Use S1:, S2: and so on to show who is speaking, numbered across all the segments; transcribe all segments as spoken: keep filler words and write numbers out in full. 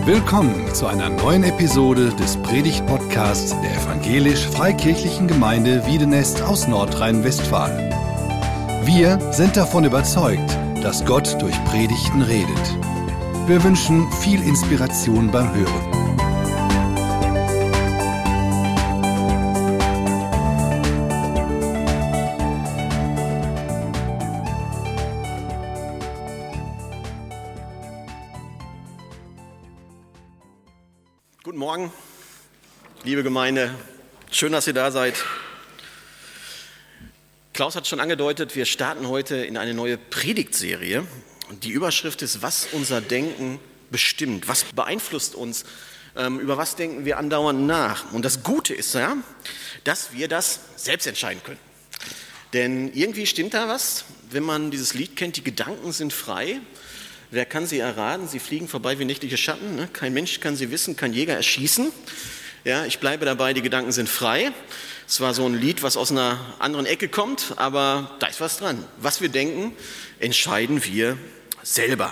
S1: Willkommen zu einer neuen Episode des Predigt-Podcasts der Evangelisch-Freikirchlichen Gemeinde Wiedenest aus Nordrhein-Westfalen. Wir sind davon überzeugt, dass Gott durch Predigten redet. Wir wünschen viel Inspiration beim Hören.
S2: Guten Morgen, liebe Gemeinde. Schön, dass ihr da seid. Klaus hat schon angedeutet, wir starten heute in eine neue Predigtserie. Die Überschrift ist, was unser Denken bestimmt. Was beeinflusst uns? Ähm, über was denken wir andauernd nach? Und das Gute ist ja, dass wir das selbst entscheiden können. Denn irgendwie stimmt da was, wenn man dieses Lied kennt, die Gedanken sind frei. Wer kann sie erraten? Sie fliegen vorbei wie nächtliche Schatten. Ne? Kein Mensch kann sie wissen, kein Jäger erschießen. Ja, ich bleibe dabei, die Gedanken sind frei. Es war so ein Lied, was aus einer anderen Ecke kommt, aber da ist was dran. Was wir denken, entscheiden wir selber.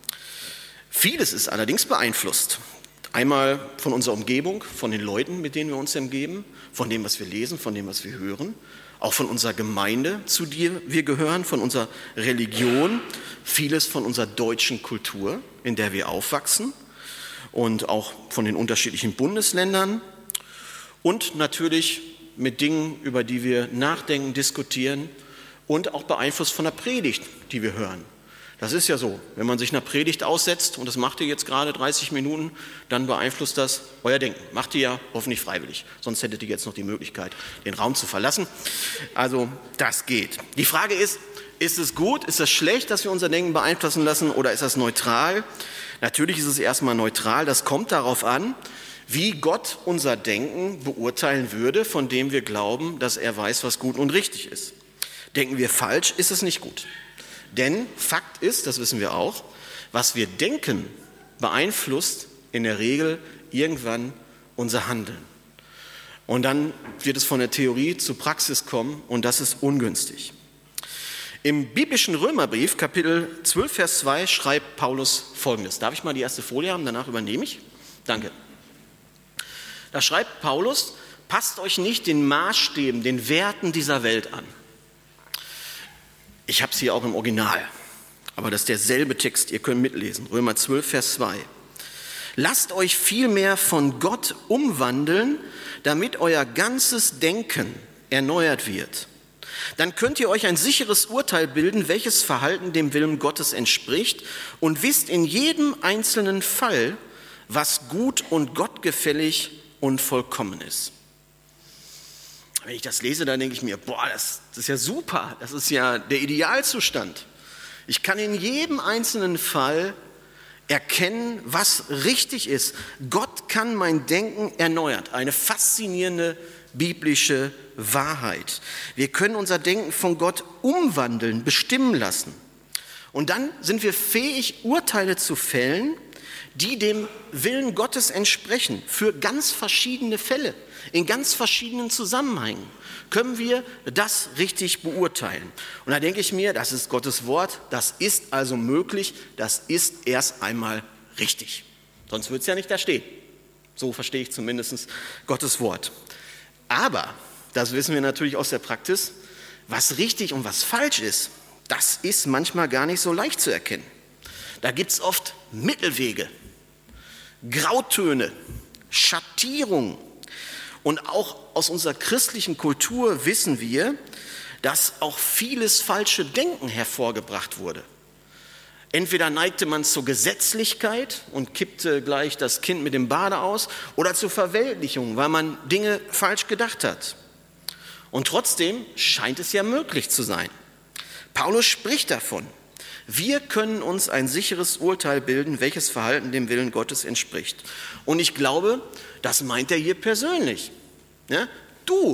S2: Vieles ist allerdings beeinflusst. Einmal von unserer Umgebung, von den Leuten, mit denen wir uns umgeben, von dem, was wir lesen, von dem, was wir hören. Auch von unserer Gemeinde, zu der wir gehören, von unserer Religion, vieles von unserer deutschen Kultur, in der wir aufwachsen und auch von den unterschiedlichen Bundesländern und natürlich mit Dingen, über die wir nachdenken, diskutieren und auch beeinflusst von der Predigt, die wir hören. Das ist ja so, wenn man sich einer Predigt aussetzt und das macht ihr jetzt gerade dreißig Minuten, dann beeinflusst das euer Denken. Macht ihr ja hoffentlich freiwillig, sonst hättet ihr jetzt noch die Möglichkeit, den Raum zu verlassen. Also das geht. Die Frage ist, ist es gut, ist es schlecht, dass wir unser Denken beeinflussen lassen oder ist das neutral? Natürlich ist es erstmal neutral, das kommt darauf an, wie Gott unser Denken beurteilen würde, von dem wir glauben, dass er weiß, was gut und richtig ist. Denken wir falsch, ist es nicht gut. Denn Fakt ist, das wissen wir auch, was wir denken, beeinflusst in der Regel irgendwann unser Handeln. Und dann wird es von der Theorie zur Praxis kommen und das ist ungünstig. Im biblischen Römerbrief, Kapitel zwölf, Vers zwei, schreibt Paulus Folgendes. Darf ich mal die erste Folie haben, danach übernehme ich? Danke. Da schreibt Paulus, passt euch nicht den Maßstäben, den Werten dieser Welt an. Ich habe es hier auch im Original, aber das ist derselbe Text, ihr könnt mitlesen, Römer zwölf, Vers zwei. Lasst euch vielmehr von Gott umwandeln, damit euer ganzes Denken erneuert wird. Dann könnt ihr euch ein sicheres Urteil bilden, welches Verhalten dem Willen Gottes entspricht und wisst in jedem einzelnen Fall, was gut und gottgefällig und vollkommen ist. Wenn ich das lese, dann denke ich mir, boah, das, das ist ja super, das ist ja der Idealzustand. Ich kann in jedem einzelnen Fall erkennen, was richtig ist. Gott kann mein Denken erneuern. Eine faszinierende biblische Wahrheit. Wir können unser Denken von Gott umwandeln, bestimmen lassen. Und dann sind wir fähig, Urteile zu fällen, die dem Willen Gottes entsprechen, für ganz verschiedene Fälle, in ganz verschiedenen Zusammenhängen, können wir das richtig beurteilen. Und da denke ich mir, das ist Gottes Wort, das ist also möglich, das ist erst einmal richtig. Sonst würde es ja nicht da stehen. So verstehe ich zumindest Gottes Wort. Aber, das wissen wir natürlich aus der Praxis, was richtig und was falsch ist, das ist manchmal gar nicht so leicht zu erkennen. Da gibt es oft Mittelwege, Grautöne, Schattierungen. Und auch aus unserer christlichen Kultur wissen wir, dass auch vieles falsche Denken hervorgebracht wurde. Entweder neigte man zur Gesetzlichkeit und kippte gleich das Kind mit dem Bade aus oder zur Verweltlichung, weil man Dinge falsch gedacht hat. Und trotzdem scheint es ja möglich zu sein. Paulus spricht davon. Wir können uns ein sicheres Urteil bilden, welches Verhalten dem Willen Gottes entspricht. Und ich glaube, das meint er hier persönlich. Ja? Du,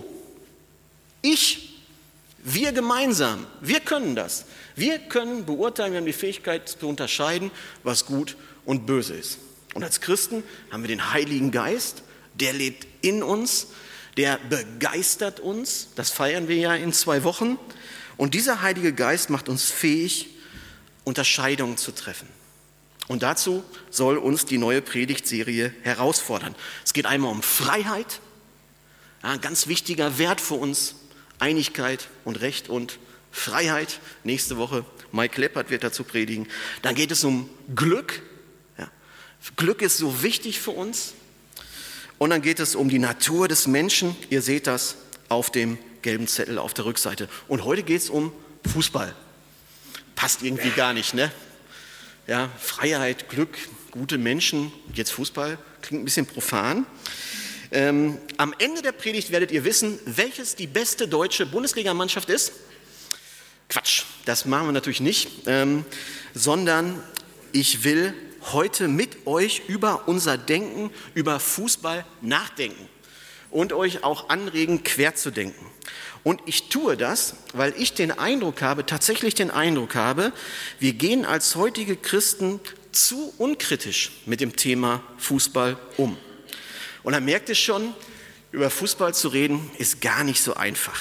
S2: ich, wir gemeinsam, wir können das. Wir können beurteilen, wir haben die Fähigkeit zu unterscheiden, was gut und böse ist. Und als Christen haben wir den Heiligen Geist, der lebt in uns, der begeistert uns. Das feiern wir ja in zwei Wochen. Und dieser Heilige Geist macht uns fähig, Unterscheidungen zu treffen. Und dazu soll uns die neue Predigtserie herausfordern. Es geht einmal um Freiheit, ja, ein ganz wichtiger Wert für uns, Einigkeit und Recht und Freiheit. Nächste Woche, Mike Leppert wird dazu predigen. Dann geht es um Glück. Ja, Glück ist so wichtig für uns. Und dann geht es um die Natur des Menschen. Ihr seht das auf dem gelben Zettel auf der Rückseite. Und heute geht es um Fußball. Passt irgendwie gar nicht, ne? Ja, Freiheit, Glück, gute Menschen, jetzt Fußball, klingt ein bisschen profan. Ähm, am Ende der Predigt werdet ihr wissen, welches die beste deutsche Bundesligamannschaft ist. Quatsch, das machen wir natürlich nicht, ähm, sondern ich will heute mit euch über unser Denken, über Fußball nachdenken und euch auch anregen, quer zu denken. Und ich tue das, weil ich den Eindruck habe, tatsächlich den Eindruck habe, wir gehen als heutige Christen zu unkritisch mit dem Thema Fußball um. Und dann merkt ihr schon, über Fußball zu reden, ist gar nicht so einfach.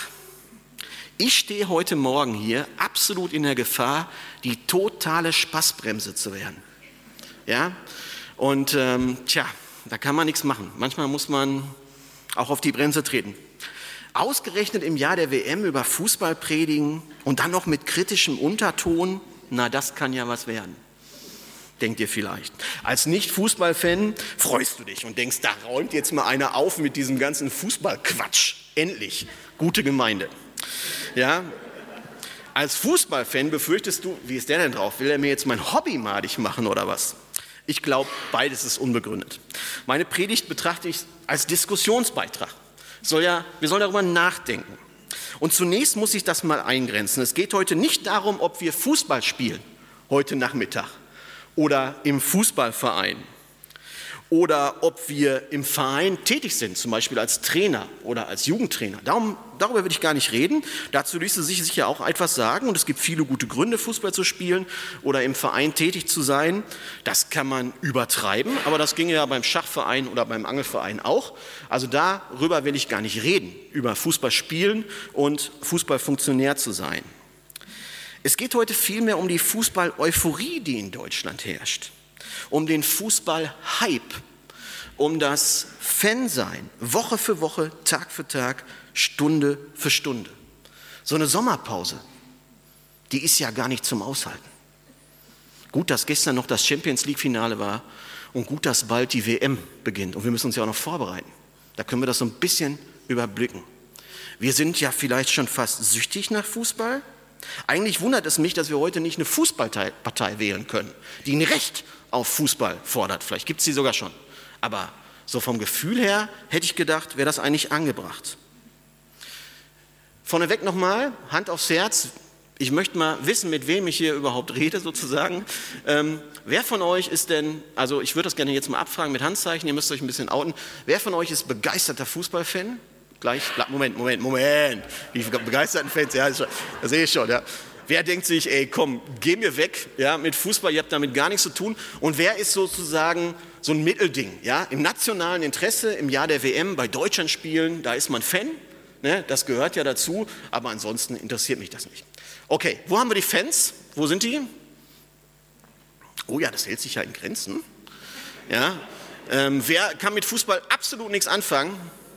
S2: Ich stehe heute Morgen hier absolut in der Gefahr, die totale Spaßbremse zu werden. Ja? Und ähm, tja, da kann man nichts machen. Manchmal muss man auch auf die Bremse treten. Ausgerechnet im Jahr der W M über Fußball predigen und dann noch mit kritischem Unterton, na, das kann ja was werden. Denkt ihr vielleicht. Als Nicht-Fußball-Fan freust du dich und denkst, da räumt jetzt mal einer auf mit diesem ganzen Fußballquatsch. Endlich. Gute Gemeinde. Ja. Als Fußballfan befürchtest du, wie ist der denn drauf? Will er mir jetzt mein Hobby madig machen oder was? Ich glaube, beides ist unbegründet. Meine Predigt betrachte ich als Diskussionsbeitrag. Soll ja, wir sollen darüber nachdenken. Und zunächst muss ich das mal eingrenzen. Es geht heute nicht darum, ob wir Fußball spielen, heute Nachmittag. Oder im Fußballverein oder ob wir im Verein tätig sind, zum Beispiel als Trainer oder als Jugendtrainer. Darum, darüber will ich gar nicht reden. Dazu ließe sich sicher auch etwas sagen und es gibt viele gute Gründe, Fußball zu spielen oder im Verein tätig zu sein. Das kann man übertreiben, aber das ginge ja beim Schachverein oder beim Angelverein auch. Also darüber will ich gar nicht reden, über Fußball spielen und Fußballfunktionär zu sein. Es geht heute vielmehr um die Fußball-Euphorie, die in Deutschland herrscht, um den Fußball-Hype, um das Fansein, Woche für Woche, Tag für Tag, Stunde für Stunde. So eine Sommerpause, die ist ja gar nicht zum Aushalten. Gut, dass gestern noch das Champions-League-Finale war und gut, dass bald die W M beginnt und wir müssen uns ja auch noch vorbereiten. Da können wir das so ein bisschen überblicken. Wir sind ja vielleicht schon fast süchtig nach Fußball. Eigentlich wundert es mich, dass wir heute nicht eine Fußballpartei wählen können, die ein Recht auf Fußball fordert. Vielleicht gibt es sie sogar schon. Aber so vom Gefühl her hätte ich gedacht, wäre das eigentlich angebracht. Vorneweg nochmal, Hand aufs Herz. Ich möchte mal wissen, mit wem ich hier überhaupt rede sozusagen. Ähm, wer von euch ist denn, also ich würde das gerne jetzt mal abfragen mit Handzeichen, ihr müsst euch ein bisschen outen. Wer von euch ist begeisterter Fußballfan? Gleich, Moment, Moment, Moment. Die begeisterten Fans, ja, das sehe ich schon, ja. Wer denkt sich, ey, komm, geh mir weg, ja, mit Fußball, ihr habt damit gar nichts zu tun. Und wer ist sozusagen so ein Mittelding, ja, im nationalen Interesse, im Jahr der W M, bei Deutschlandspielen, da ist man Fan, ne, das gehört ja dazu, aber ansonsten interessiert mich das nicht. Okay, wo haben wir die Fans? Wo sind die? Oh ja, das hält sich ja in Grenzen. Ja, ähm, wer kann mit Fußball absolut nichts anfangen?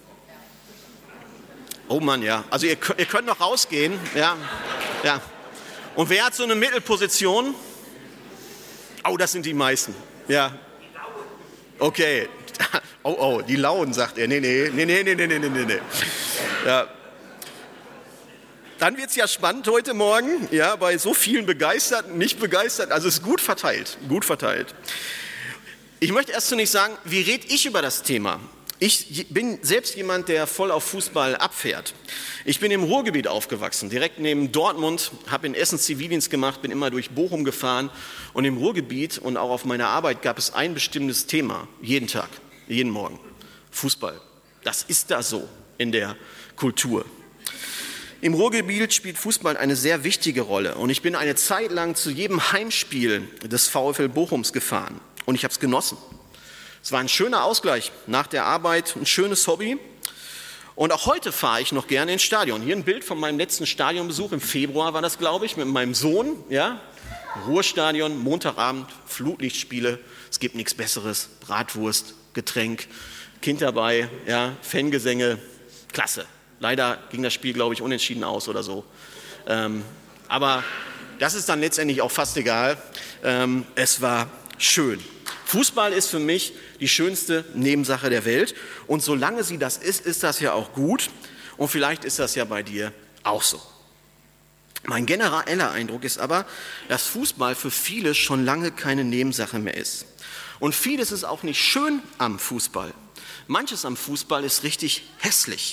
S2: Oh Mann, ja. Also ihr, ihr könnt noch rausgehen. Ja, ja. Und wer hat so eine Mittelposition? Oh, das sind die meisten. Ja. Okay. Oh, oh, die Lauen, sagt er. Nee, nee, nee, nee, nee, nee, nee, nee, nee. Ja. Dann wird es ja spannend heute Morgen, ja, bei so vielen Begeisterten, nicht Begeisterten. Also es ist gut verteilt, gut verteilt. Ich möchte erst zunächst sagen, wie rede ich über das Thema? Ich bin selbst jemand, der voll auf Fußball abfährt. Ich bin im Ruhrgebiet aufgewachsen, direkt neben Dortmund, habe in Essen Zivildienst gemacht, bin immer durch Bochum gefahren und im Ruhrgebiet und auch auf meiner Arbeit gab es ein bestimmtes Thema, jeden Tag, jeden Morgen, Fußball. Das ist da so in der Kultur. Im Ruhrgebiet spielt Fußball eine sehr wichtige Rolle und ich bin eine Zeit lang zu jedem Heimspiel des VfL Bochums gefahren und ich habe es genossen. Es war ein schöner Ausgleich nach der Arbeit, ein schönes Hobby. Und auch heute fahre ich noch gerne ins Stadion. Hier ein Bild von meinem letzten Stadionbesuch im Februar war das, glaube ich, mit meinem Sohn. Ja, Ruhrstadion, Montagabend, Flutlichtspiele, es gibt nichts Besseres, Bratwurst, Getränk, Kind dabei, ja, Fangesänge, klasse. Leider ging das Spiel, glaube ich, unentschieden aus oder so. Ähm, aber das ist dann letztendlich auch fast egal. Ähm, es war schön. Fußball ist für mich die schönste Nebensache der Welt. Und solange sie das ist, ist das ja auch gut. Und vielleicht ist das ja bei dir auch so. Mein genereller Eindruck ist aber, dass Fußball für viele schon lange keine Nebensache mehr ist. Und vieles ist auch nicht schön am Fußball. Manches am Fußball ist richtig hässlich.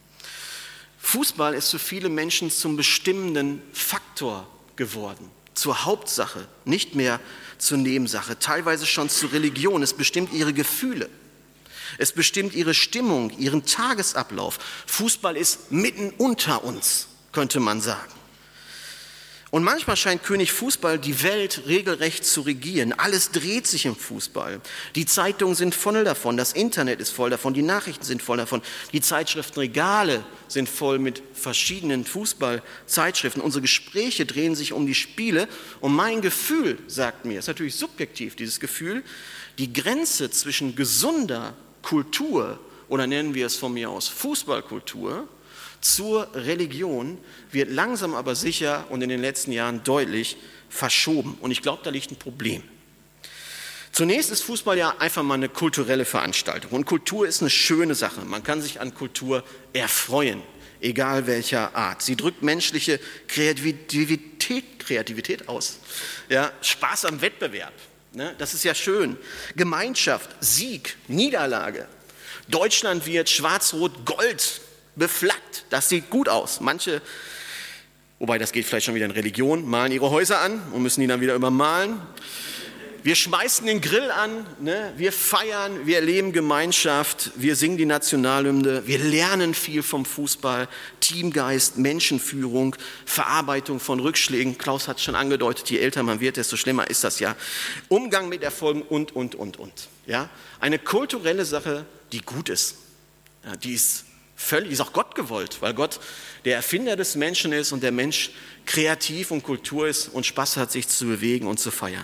S2: Fußball ist für viele Menschen zum bestimmenden Faktor geworden, zur Hauptsache, nicht mehr zur Nebensache, teilweise schon zur Religion. Es bestimmt ihre Gefühle, es bestimmt ihre Stimmung, ihren Tagesablauf. Fußball ist mitten unter uns, könnte man sagen. Und manchmal scheint König Fußball die Welt regelrecht zu regieren. Alles dreht sich im Fußball. Die Zeitungen sind voll davon, das Internet ist voll davon, die Nachrichten sind voll davon, die Zeitschriftenregale sind voll mit verschiedenen Fußballzeitschriften. Unsere Gespräche drehen sich um die Spiele und mein Gefühl sagt mir, ist natürlich subjektiv, dieses Gefühl, die Grenze zwischen gesunder Kultur oder nennen wir es von mir aus Fußballkultur zur Religion wird langsam aber sicher und in den letzten Jahren deutlich verschoben. Und ich glaube, da liegt ein Problem. Zunächst ist Fußball ja einfach mal eine kulturelle Veranstaltung. Und Kultur ist eine schöne Sache. Man kann sich an Kultur erfreuen, egal welcher Art. Sie drückt menschliche Kreativität, Kreativität aus. Ja, Spaß am Wettbewerb, ne? Das ist ja schön. Gemeinschaft, Sieg, Niederlage. Deutschland wird schwarz-rot-gold beflaggt, das sieht gut aus. Manche, wobei das geht vielleicht schon wieder in Religion, malen ihre Häuser an und müssen die dann wieder übermalen. Wir schmeißen den Grill an, ne? Wir feiern, wir erleben Gemeinschaft, wir singen die Nationalhymne, wir lernen viel vom Fußball, Teamgeist, Menschenführung, Verarbeitung von Rückschlägen. Klaus hat es schon angedeutet, je älter man wird, desto schlimmer ist das ja. Umgang mit Erfolgen und, und, und, und. Ja? Eine kulturelle Sache, die gut ist, ja, die ist völlig, ist auch Gott gewollt, weil Gott der Erfinder des Menschen ist und der Mensch kreativ und Kultur ist und Spaß hat, sich zu bewegen und zu feiern.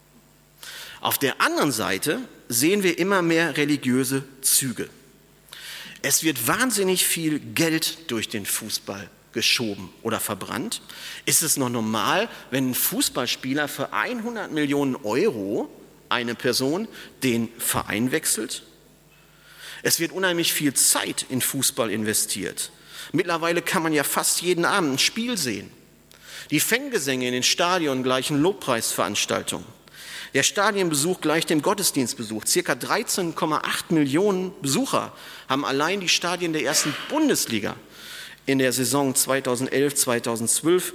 S2: Auf der anderen Seite sehen wir immer mehr religiöse Züge. Es wird wahnsinnig viel Geld durch den Fußball geschoben oder verbrannt. Ist es noch normal, wenn ein Fußballspieler für hundert Millionen Euro, eine Person, den Verein wechselt? Es wird unheimlich viel Zeit in Fußball investiert. Mittlerweile kann man ja fast jeden Abend ein Spiel sehen. Die Fangesänge in den Stadien gleichen Lobpreisveranstaltungen. Der Stadienbesuch gleicht dem Gottesdienstbesuch. Circa dreizehn Komma acht Millionen Besucher haben allein die Stadien der ersten Bundesliga in der Saison zweitausendelf zweitausendzwölf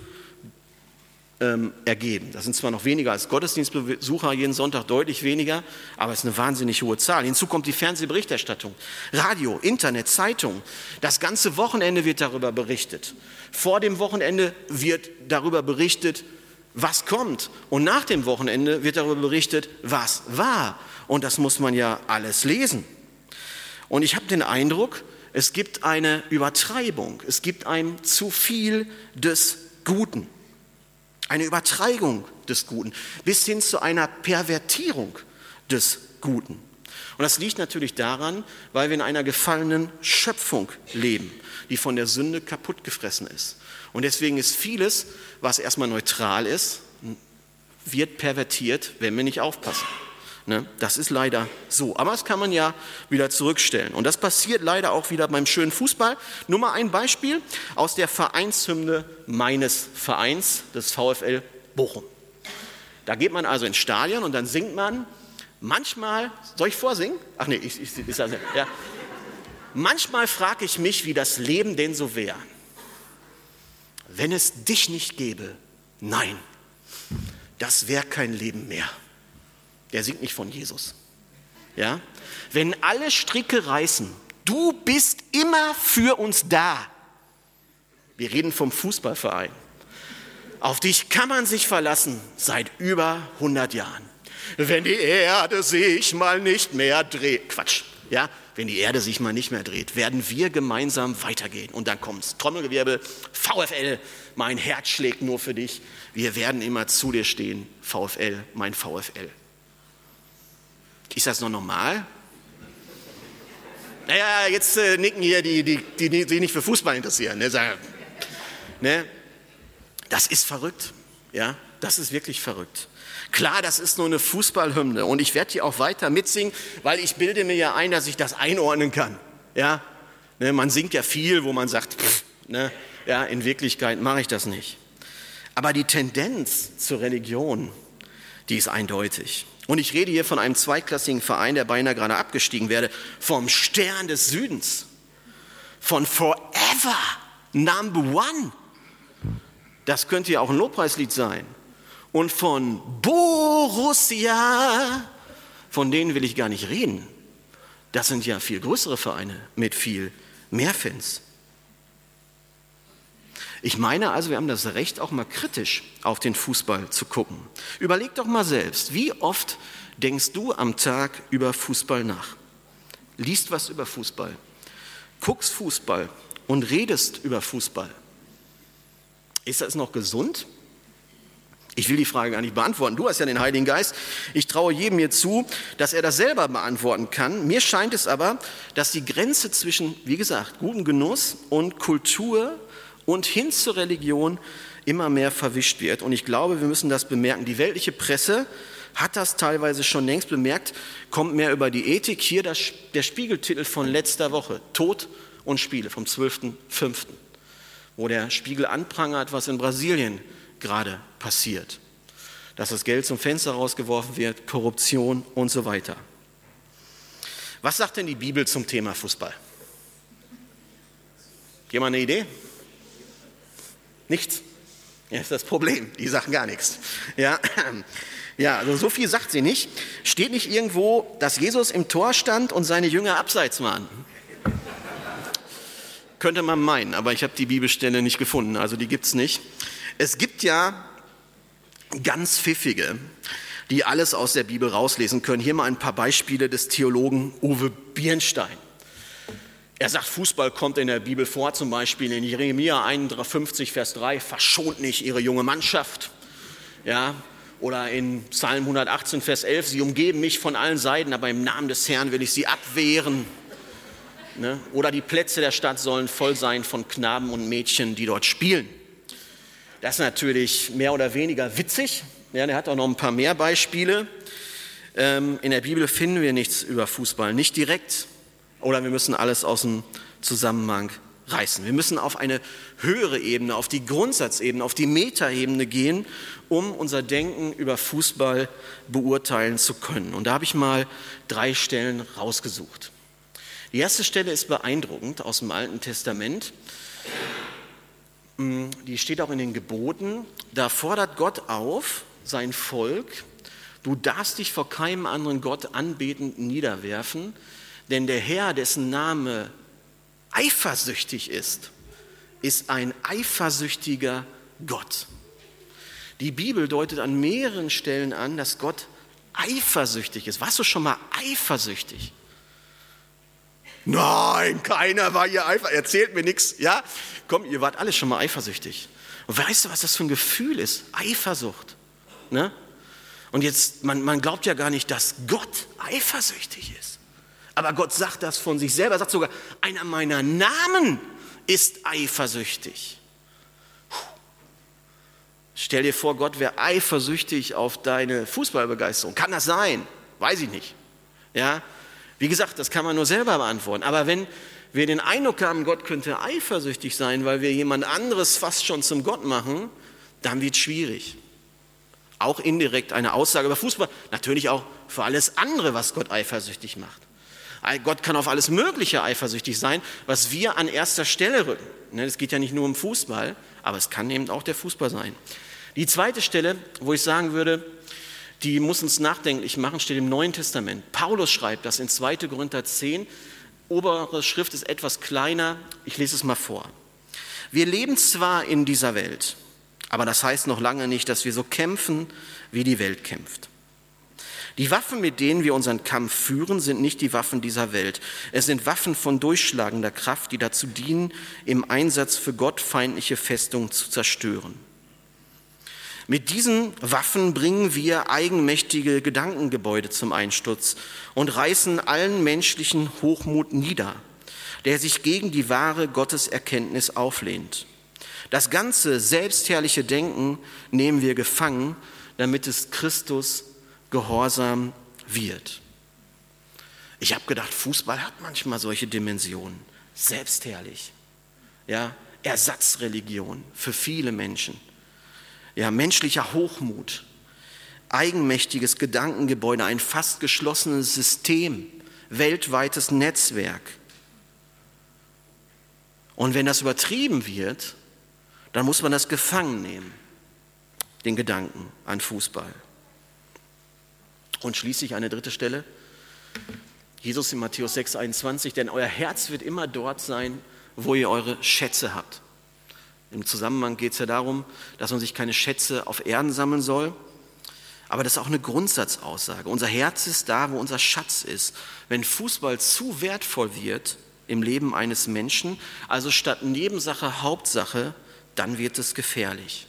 S2: ähm, ergeben. Das sind zwar noch weniger als Gottesdienstbesucher jeden Sonntag, deutlich weniger, aber es ist eine wahnsinnig hohe Zahl. Hinzu kommt die Fernsehberichterstattung, Radio, Internet, Zeitung. Das ganze Wochenende wird darüber berichtet. Vor dem Wochenende wird darüber berichtet, was kommt. Und nach dem Wochenende wird darüber berichtet, was war. Und das muss man ja alles lesen. Und ich habe den Eindruck, es gibt eine Übertreibung, es gibt ein zu viel des Guten. Eine Übertreibung des Guten bis hin zu einer Pervertierung des Guten. Und das liegt natürlich daran, weil wir in einer gefallenen Schöpfung leben, die von der Sünde kaputt gefressen ist. Und deswegen ist vieles, was erstmal neutral ist, wird pervertiert, wenn wir nicht aufpassen. Ne? Das ist leider so. Aber das kann man ja wieder zurückstellen. Und das passiert leider auch wieder beim schönen Fußball. Nur mal ein Beispiel aus der Vereinshymne meines Vereins, des VfL Bochum. Da geht man also ins Stadion und dann singt man manchmal, soll ich vorsingen? Ach nee, ich, ich, ich sage ja. Manchmal frage ich mich, wie das Leben denn so wäre. Wenn es dich nicht gäbe, nein, das wäre kein Leben mehr. Der singt nicht von Jesus. Ja? Wenn alle Stricke reißen, du bist immer für uns da. Wir reden vom Fußballverein. Auf dich kann man sich verlassen seit über hundert Jahren. Wenn die Erde sich mal nicht mehr dreht. Quatsch. Ja? wenn die Erde sich mal nicht mehr dreht, werden wir gemeinsam weitergehen. Und dann kommt's. Trommelgewirbel, VfL, mein Herz schlägt nur für dich. Wir werden immer zu dir stehen. VfL, mein VfL. Ist das noch normal? Naja, jetzt äh, nicken hier die, die, die, die sich nicht für Fußball interessieren. Ne? Sagen, ne? Das ist verrückt. Ja, das ist wirklich verrückt. Klar, das ist nur eine Fußballhymne und ich werde hier auch weiter mitsingen, weil ich bilde mir ja ein, dass ich das einordnen kann. Ja, ne, man singt ja viel, wo man sagt, pff, ne, ja, in Wirklichkeit mache ich das nicht. Aber die Tendenz zur Religion, die ist eindeutig. Und ich rede hier von einem zweitklassigen Verein, der beinahe gerade abgestiegen wäre, vom Stern des Südens, von Forever, Number One. Das könnte ja auch ein Lobpreislied sein. Und von Borussia, von denen will ich gar nicht reden. Das sind ja viel größere Vereine mit viel mehr Fans. Ich meine also, wir haben das Recht, auch mal kritisch auf den Fußball zu gucken. Überleg doch mal selbst, wie oft denkst du am Tag über Fußball nach? Liest was über Fußball, guckst Fußball und redest über Fußball. Ist das noch gesund? Ich will die Frage gar nicht beantworten. Du hast ja den Heiligen Geist. Ich traue jedem hier zu, dass er das selber beantworten kann. Mir scheint es aber, dass die Grenze zwischen, wie gesagt, gutem Genuss und Kultur und hin zur Religion immer mehr verwischt wird. Und ich glaube, wir müssen das bemerken. Die weltliche Presse hat das teilweise schon längst bemerkt, kommt mehr über die Ethik. Hier das, der Spiegeltitel von letzter Woche, Tod und Spiele, vom zwölften fünften, wo der Spiegel anprangert, was in Brasilien gerade passiert. Dass das Geld zum Fenster rausgeworfen wird, Korruption und so weiter. Was sagt denn die Bibel zum Thema Fußball? Jemand eine Idee? Nichts? Ja, ist das Problem. Die sagen gar nichts. Ja, ja, also so viel sagt sie nicht. Steht nicht irgendwo, dass Jesus im Tor stand und seine Jünger abseits waren? Könnte man meinen, aber ich habe die Bibelstelle nicht gefunden, also die gibt es nicht. Es gibt ja ganz Pfiffige, die alles aus der Bibel rauslesen können. Hier mal ein paar Beispiele des Theologen Uwe Birnstein. Er sagt, Fußball kommt in der Bibel vor, zum Beispiel in Jeremia einundfünfzig, Vers drei, verschont nicht ihre junge Mannschaft. Ja, oder in Psalm hundertachtzehn, Vers elf, sie umgeben mich von allen Seiten, aber im Namen des Herrn will ich sie abwehren. Ne? Oder die Plätze der Stadt sollen voll sein von Knaben und Mädchen, die dort spielen. Das ist natürlich mehr oder weniger witzig. Ja, der hat auch noch ein paar mehr Beispiele. Ähm, in der Bibel finden wir nichts über Fußball, nicht direkt. Oder wir müssen alles aus dem Zusammenhang reißen. Wir müssen auf eine höhere Ebene, auf die Grundsatzebene, auf die Metaebene gehen, um unser Denken über Fußball beurteilen zu können. Und da habe ich mal drei Stellen rausgesucht. Die erste Stelle ist beeindruckend aus dem Alten Testament. Die steht auch in den Geboten. Da fordert Gott auf, sein Volk, du darfst dich vor keinem anderen Gott anbetend niederwerfen, denn der Herr, dessen Name eifersüchtig ist, ist ein eifersüchtiger Gott. Die Bibel deutet an mehreren Stellen an, dass Gott eifersüchtig ist. Warst du schon mal eifersüchtig? Nein, keiner war hier eifersüchtig. Erzählt mir nichts. Ja? Komm, ihr wart alle schon mal eifersüchtig. Und weißt du, was das für ein Gefühl ist? Eifersucht. Ne? Und jetzt, man, man glaubt ja gar nicht, dass Gott eifersüchtig ist. Aber Gott sagt das von sich selber. Er sagt sogar, einer meiner Namen ist eifersüchtig. Puh. Stell dir vor, Gott wäre eifersüchtig auf deine Fußballbegeisterung. Kann das sein? Weiß ich nicht. Ja? Wie gesagt, das kann man nur selber beantworten. Aber wenn wir den Eindruck haben, Gott könnte eifersüchtig sein, weil wir jemand anderes fast schon zum Gott machen, dann wird es schwierig. Auch indirekt eine Aussage über Fußball, natürlich auch für alles andere, was Gott eifersüchtig macht. Gott kann auf alles Mögliche eifersüchtig sein, was wir an erster Stelle rücken. Es geht ja nicht nur um Fußball, aber es kann eben auch der Fußball sein. Die zweite Stelle, wo ich sagen würde, die muss uns nachdenklich machen, steht im Neuen Testament. Paulus schreibt das in zweiter Korinther zehn. Obere Schrift ist etwas kleiner. Ich lese es mal vor. Wir leben zwar in dieser Welt, aber das heißt noch lange nicht, dass wir so kämpfen, wie die Welt kämpft. Die Waffen, mit denen wir unseren Kampf führen, sind nicht die Waffen dieser Welt. Es sind Waffen von durchschlagender Kraft, die dazu dienen, im Einsatz für Gott feindliche Festungen zu zerstören. Mit diesen Waffen bringen wir eigenmächtige Gedankengebäude zum Einsturz und reißen allen menschlichen Hochmut nieder, der sich gegen die wahre Gotteserkenntnis auflehnt. Das ganze selbstherrliche Denken nehmen wir gefangen, damit es Christus gehorsam wird. Ich habe gedacht, Fußball hat manchmal solche Dimensionen. Selbstherrlich. Ja, Ersatzreligion für viele Menschen. Ja, menschlicher Hochmut. Eigenmächtiges Gedankengebäude, ein fast geschlossenes System, weltweites Netzwerk. Und wenn das übertrieben wird, dann muss man das gefangen nehmen, den Gedanken an Fußball. Und schließlich eine dritte Stelle, Jesus in Matthäus sechs einundzwanzig, denn euer Herz wird immer dort sein, wo ihr eure Schätze habt. Im Zusammenhang geht es ja darum, dass man sich keine Schätze auf Erden sammeln soll, aber das ist auch eine Grundsatzaussage. Unser Herz ist da, wo unser Schatz ist. Wenn Fußball zu wertvoll wird im Leben eines Menschen, also statt Nebensache Hauptsache, dann wird es gefährlich.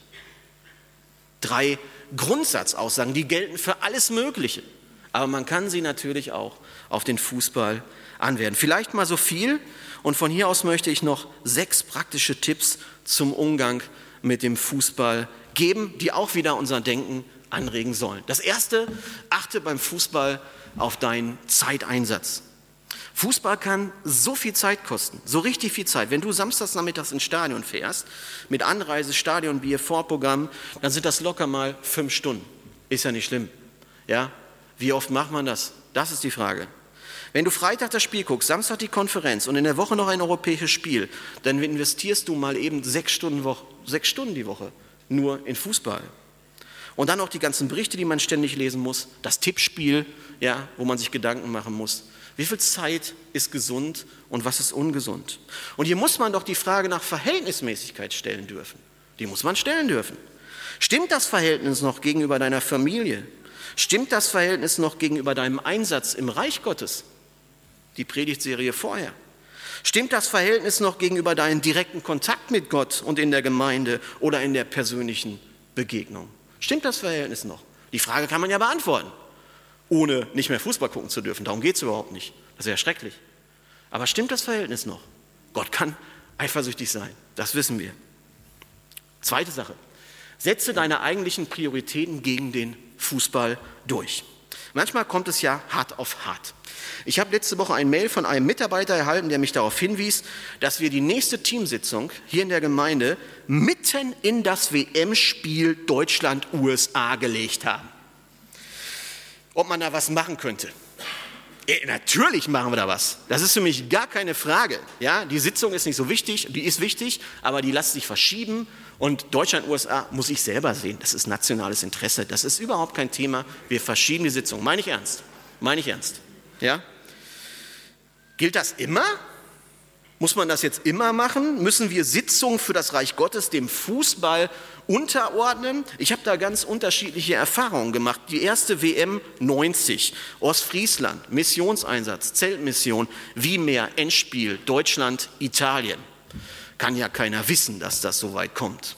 S2: Drei Grundsatzaussagen, die gelten für alles Mögliche. Aber man kann sie natürlich auch auf den Fußball anwenden. Vielleicht mal so viel. Und von hier aus möchte ich noch sechs praktische Tipps zum Umgang mit dem Fußball geben, die auch wieder unser Denken anregen sollen. Das erste, achte beim Fußball auf deinen Zeiteinsatz. Fußball kann so viel Zeit kosten, so richtig viel Zeit. Wenn du samstags nachmittags ins Stadion fährst, mit Anreise, Stadionbier, Vorprogramm, dann sind das locker mal fünf Stunden. Ist ja nicht schlimm. Ja? Wie oft macht man das? Das ist die Frage. Wenn du Freitag das Spiel guckst, Samstag die Konferenz und in der Woche noch ein europäisches Spiel, dann investierst du mal eben sechs Stunden, Woche, sechs Stunden die Woche nur in Fußball. Und dann noch die ganzen Berichte, die man ständig lesen muss, das Tippspiel, ja, wo man sich Gedanken machen muss. Wie viel Zeit ist gesund und was ist ungesund? Und hier muss man doch die Frage nach Verhältnismäßigkeit stellen dürfen. Die muss man stellen dürfen. Stimmt das Verhältnis noch gegenüber deiner Familie? Stimmt das Verhältnis noch gegenüber deinem Einsatz im Reich Gottes? Die Predigtserie vorher. Stimmt das Verhältnis noch gegenüber deinem direkten Kontakt mit Gott und in der Gemeinde oder in der persönlichen Begegnung? Stimmt das Verhältnis noch? Die Frage kann man ja beantworten, ohne nicht mehr Fußball gucken zu dürfen. Darum geht es überhaupt nicht. Das wäre schrecklich. Aber stimmt das Verhältnis noch? Gott kann eifersüchtig sein. Das wissen wir. Zweite Sache. Setze deine eigentlichen Prioritäten gegen den Fußball durch. Manchmal kommt es ja hart auf hart. Ich habe letzte Woche ein Mail von einem Mitarbeiter erhalten, der mich darauf hinwies, dass wir die nächste Teamsitzung hier in der Gemeinde mitten in das W M-Spiel Deutschland-U S A gelegt haben. Ob man da was machen könnte? Ja, natürlich machen wir da was. Das ist für mich gar keine Frage. Ja, die Sitzung ist nicht so wichtig, die ist wichtig, aber die lässt sich verschieben. Und Deutschland-U S A muss ich selber sehen. Das ist nationales Interesse. Das ist überhaupt kein Thema. Wir verschieben die Sitzung. Meine ich ernst. Meine ich ernst. Ja? Gilt das immer? Muss man das jetzt immer machen? Müssen wir Sitzungen für das Reich Gottes dem Fußball unterordnen? Ich habe da ganz unterschiedliche Erfahrungen gemacht. Die erste W M neunzig, Ostfriesland, Missionseinsatz, Zeltmission, Wiemer, Endspiel, Deutschland, Italien. Kann ja keiner wissen, dass das so weit kommt.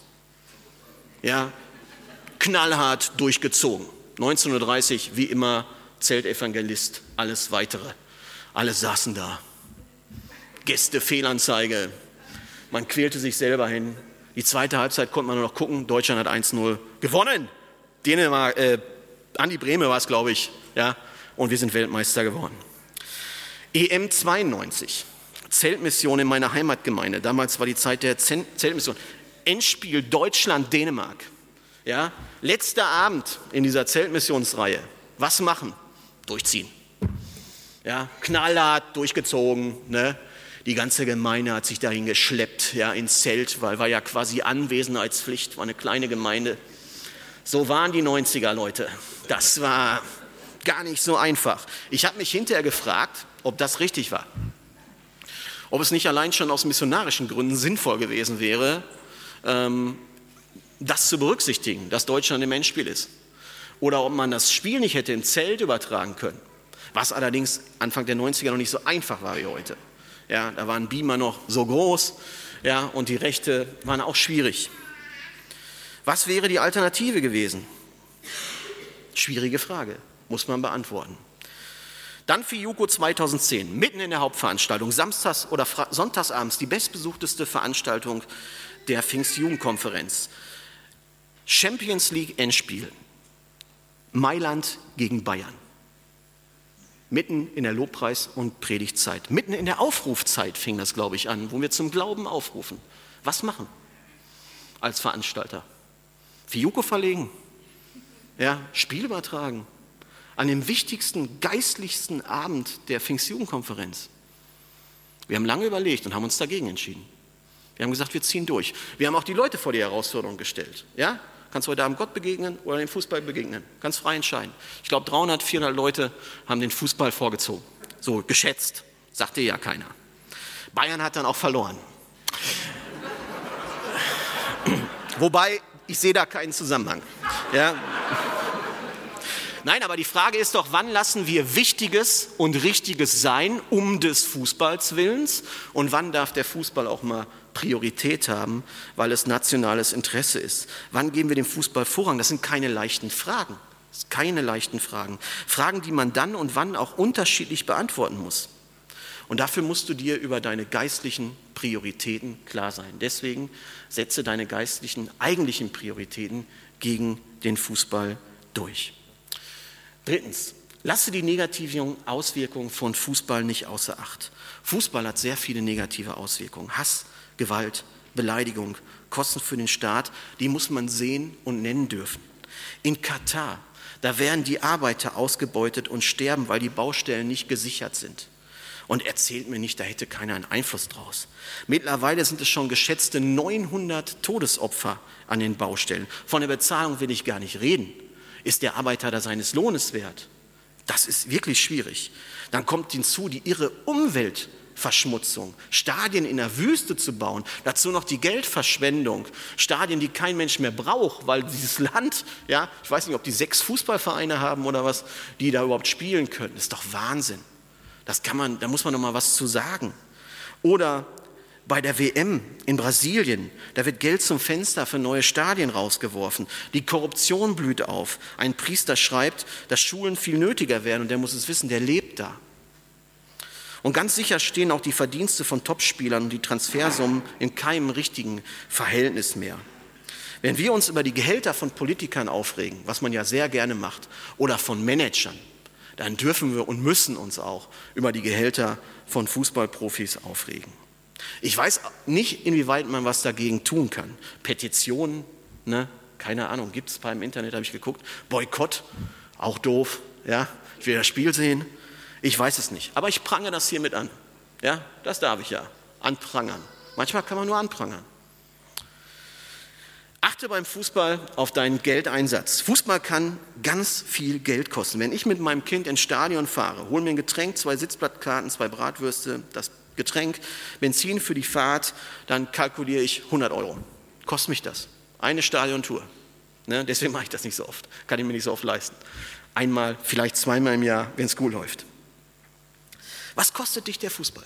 S2: Ja, knallhart durchgezogen. neunzehn Uhr dreißig, wie immer, Zeltevangelist, alles Weitere. Alle saßen da. Gäste-Fehlanzeige. Man quälte sich selber hin. Die zweite Halbzeit konnte man nur noch gucken. Deutschland hat eins null gewonnen. Dänemark, äh, Andi Brehme war es, glaube ich. Ja, und wir sind Weltmeister geworden. E M zweiundneunzig. Zeltmission in meiner Heimatgemeinde. Damals war die Zeit der Zeltmission. Endspiel Deutschland-Dänemark. Ja, letzter Abend in dieser Zeltmissionsreihe. Was machen? Durchziehen. Ja, knallhart durchgezogen. Ne? Die ganze Gemeinde hat sich dahin geschleppt, ja, ins Zelt, weil war ja quasi Anwesenheitspflicht, war eine kleine Gemeinde. So waren die neunziger, Leute. Das war gar nicht so einfach. Ich habe mich hinterher gefragt, ob das richtig war. Ob es nicht allein schon aus missionarischen Gründen sinnvoll gewesen wäre, ähm, das zu berücksichtigen, dass Deutschland im Endspiel ist. oder ob man das Spiel nicht hätte im Zelt übertragen können. Was allerdings Anfang der neunziger noch nicht so einfach war wie heute. Ja, da waren Beamer noch so groß, ja, und die Rechte waren auch schwierig. Was wäre die Alternative gewesen? Schwierige Frage, muss man beantworten. Dann FIJUKO zweitausendzehn, mitten in der Hauptveranstaltung, samstags oder sonntagsabends, die bestbesuchteste Veranstaltung der Pfingstjugendkonferenz. Champions League Endspiel, Mailand gegen Bayern. Mitten in der Lobpreis- und Predigtzeit, mitten in der Aufrufzeit fing das, glaube ich, an, wo wir zum Glauben aufrufen. Was machen als Veranstalter? FIJUKO verlegen, ja, Spiel übertragen, an dem wichtigsten, geistlichsten Abend der Pfingstjugendkonferenz. Wir haben lange überlegt und haben uns dagegen entschieden. Wir haben gesagt, wir ziehen durch. Wir haben auch die Leute vor die Herausforderung gestellt. Ja? Kannst heute Abend Gott begegnen oder dem Fußball begegnen. Ganz frei entscheiden. Ich glaube, dreihundert, vierhundert Leute haben den Fußball vorgezogen. So geschätzt. Sagte ja keiner. Bayern hat dann auch verloren. Wobei, ich sehe da keinen Zusammenhang. Ja? Nein, aber die Frage ist doch, wann lassen wir Wichtiges und Richtiges sein, um des Fußballs willens? Und wann darf der Fußball auch mal Priorität haben, weil es nationales Interesse ist? Wann geben wir dem Fußball Vorrang? Das sind keine leichten Fragen. Das sind keine leichten Fragen. Fragen, die man dann und wann auch unterschiedlich beantworten muss. Und dafür musst du dir über deine geistlichen Prioritäten klar sein. Deswegen setze deine geistlichen, eigentlichen Prioritäten gegen den Fußball durch. Drittens, lasse die negativen Auswirkungen von Fußball nicht außer Acht. Fußball hat sehr viele negative Auswirkungen. Hass, Gewalt, Beleidigung, Kosten für den Staat, die muss man sehen und nennen dürfen. In Katar, da werden die Arbeiter ausgebeutet und sterben, weil die Baustellen nicht gesichert sind. Und erzählt mir nicht, da hätte keiner einen Einfluss draus. Mittlerweile sind es schon geschätzte neunhundert Todesopfer an den Baustellen. Von der Bezahlung will ich gar nicht reden. Ist der Arbeiter da seines Lohnes wert? Das ist wirklich schwierig. Dann kommt hinzu die irre Umweltverschmutzung, Stadien in der Wüste zu bauen, dazu noch die Geldverschwendung, Stadien, die kein Mensch mehr braucht, weil dieses Land, ja, ich weiß nicht, ob die sechs Fußballvereine haben oder was, die da überhaupt spielen können. Das ist doch Wahnsinn. Das kann man, da muss man doch mal was zu sagen. Oder bei der W M in Brasilien, da wird Geld zum Fenster für neue Stadien rausgeworfen. Die Korruption blüht auf. Ein Priester schreibt, dass Schulen viel nötiger werden und der muss es wissen, der lebt da. Und ganz sicher stehen auch die Verdienste von Topspielern und die Transfersummen in keinem richtigen Verhältnis mehr. Wenn wir uns über die Gehälter von Politikern aufregen, was man ja sehr gerne macht, oder von Managern, dann dürfen wir und müssen uns auch über die Gehälter von Fußballprofis aufregen. Ich weiß nicht, inwieweit man was dagegen tun kann. Petitionen, ne? Keine Ahnung, gibt es beim Internet, habe ich geguckt. Boykott, auch doof. Ja? Ich will das Spiel sehen. Ich weiß es nicht. Aber ich prangere das hier mit an. Ja? Das darf ich ja. Anprangern. Manchmal kann man nur anprangern. Achte beim Fußball auf deinen Geldeinsatz. Fußball kann ganz viel Geld kosten. Wenn ich mit meinem Kind ins Stadion fahre, hole mir ein Getränk, zwei Sitzplatzkarten, zwei Bratwürste, das Getränk, Benzin für die Fahrt, dann kalkuliere ich hundert Euro. Kostet mich das. Eine Stadiontour. Ne? Deswegen mache ich das nicht so oft. Kann ich mir nicht so oft leisten. Einmal, vielleicht zweimal im Jahr, wenn es gut läuft. Was kostet dich der Fußball?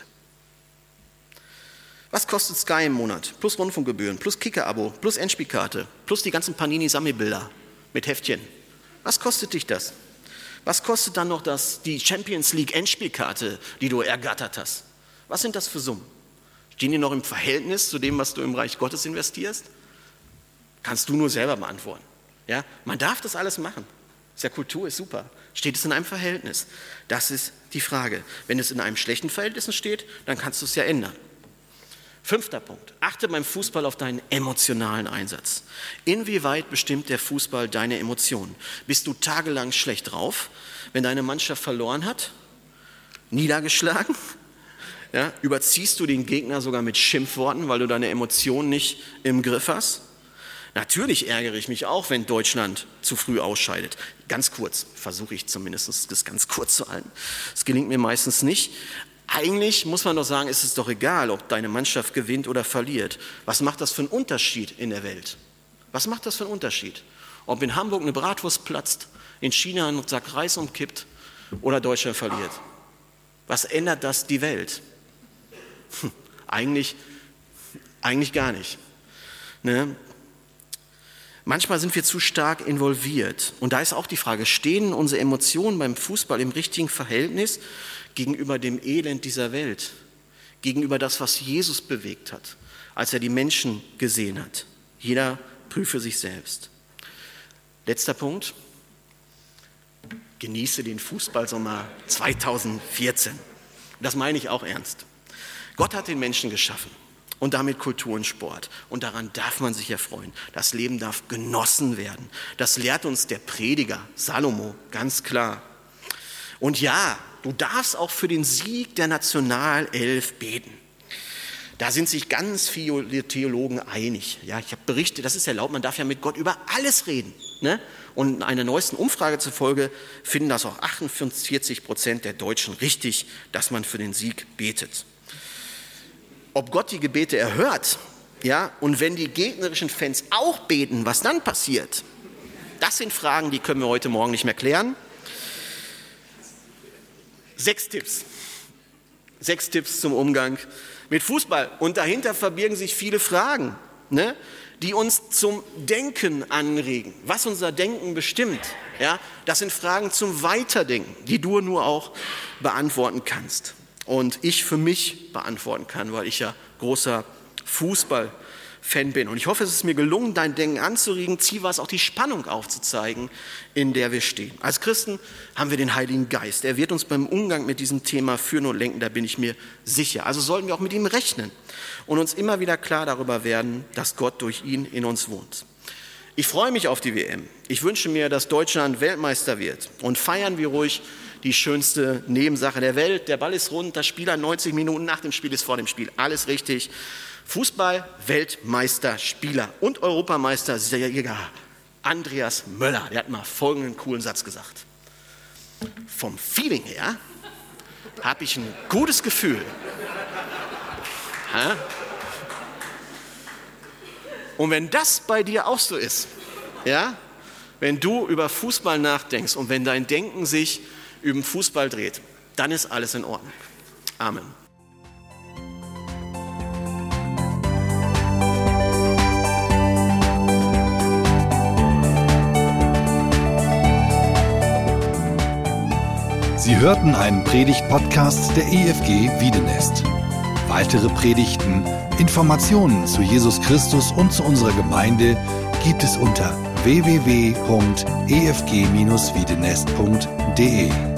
S2: Was kostet Sky im Monat? Plus Rundfunkgebühren, plus Kicker-Abo, plus Endspielkarte, plus die ganzen Panini-Sammelbilder mit Heftchen. Was kostet dich das? Was kostet dann noch das, die Champions League Endspielkarte, die du ergattert hast? Was sind das für Summen? Stehen die noch im Verhältnis zu dem, was du im Reich Gottes investierst? Kannst du nur selber beantworten. Ja? Man darf das alles machen. Ist ja Kultur, ist super. Steht es in einem Verhältnis? Das ist die Frage. Wenn es in einem schlechten Verhältnis steht, dann kannst du es ja ändern. Fünfter Punkt. Achte beim Fußball auf deinen emotionalen Einsatz. Inwieweit bestimmt der Fußball deine Emotionen? Bist du tagelang schlecht drauf, wenn deine Mannschaft verloren hat? Niedergeschlagen? Ja, überziehst du den Gegner sogar mit Schimpfworten, weil du deine Emotionen nicht im Griff hast? Natürlich ärgere ich mich auch, wenn Deutschland zu früh ausscheidet. Ganz kurz, versuche ich zumindest, das ganz kurz zu halten. Das gelingt mir meistens nicht. Eigentlich muss man doch sagen, ist es doch egal, ob deine Mannschaft gewinnt oder verliert. Was macht das für einen Unterschied in der Welt? Was macht das für einen Unterschied? Ob in Hamburg eine Bratwurst platzt, in China ein Sack Reis umkippt oder Deutschland verliert. Was ändert das die Welt? Hm, eigentlich, eigentlich gar nicht. Ne? Manchmal sind wir zu stark involviert. Und da ist auch die Frage, stehen unsere Emotionen beim Fußball im richtigen Verhältnis gegenüber dem Elend dieser Welt? Gegenüber das, was Jesus bewegt hat, als er die Menschen gesehen hat? Jeder prüfe sich selbst. Letzter Punkt. Genieße den Fußballsommer zweitausendvierzehn. Das meine ich auch ernst. Gott hat den Menschen geschaffen. Und damit Kultur und Sport. Und daran darf man sich erfreuen. Das Leben darf genossen werden. Das lehrt uns der Prediger Salomo ganz klar. Und ja, du darfst auch für den Sieg der Nationalelf beten. Da sind sich ganz viele Theologen einig. Ja, ich habe berichtet, das ist erlaubt, man darf ja mit Gott über alles reden. Ne? Und einer neuesten Umfrage zufolge finden das auch achtundvierzig Prozent der Deutschen richtig, dass man für den Sieg betet. Ob Gott die Gebete erhört, ja, und wenn die gegnerischen Fans auch beten, was dann passiert, das sind Fragen, die können wir heute Morgen nicht mehr klären. Sechs Tipps. Sechs Tipps zum Umgang mit Fußball. Und dahinter verbirgen sich viele Fragen, ne, die uns zum Denken anregen, was unser Denken bestimmt. Ja, das sind Fragen zum Weiterdenken, die du nur auch beantworten kannst. Und ich für mich beantworten kann, weil ich ja großer Fußballfan bin. Und ich hoffe, es ist mir gelungen, dein Denken anzuregen. Ziel war es auch, die Spannung aufzuzeigen, in der wir stehen. Als Christen haben wir den Heiligen Geist. Er wird uns beim Umgang mit diesem Thema führen und lenken, da bin ich mir sicher. Also sollten wir auch mit ihm rechnen und uns immer wieder klar darüber werden, dass Gott durch ihn in uns wohnt. Ich freue mich auf die W M. Ich wünsche mir, dass Deutschland Weltmeister wird. Und feiern wir ruhig die schönste Nebensache der Welt. Der Ball ist rund, das Spiel hat neunzig Minuten, nach dem Spiel ist vor dem Spiel. Alles richtig. Fußball, Weltmeister, Spieler und Europameister Sieger Andreas Möller. Der hat mal folgenden coolen Satz gesagt. Vom Feeling her habe ich ein gutes Gefühl. Ha? Und wenn das bei dir auch so ist, ja, wenn du über Fußball nachdenkst und wenn dein Denken sich über Fußball dreht, dann ist alles in Ordnung. Amen.
S1: Sie hörten einen Predigt-Podcast der E F G Wiedenest. Weitere Predigten, Informationen zu Jesus Christus und zu unserer Gemeinde gibt es unter w w w punkt e f g dash wiedenest punkt d e.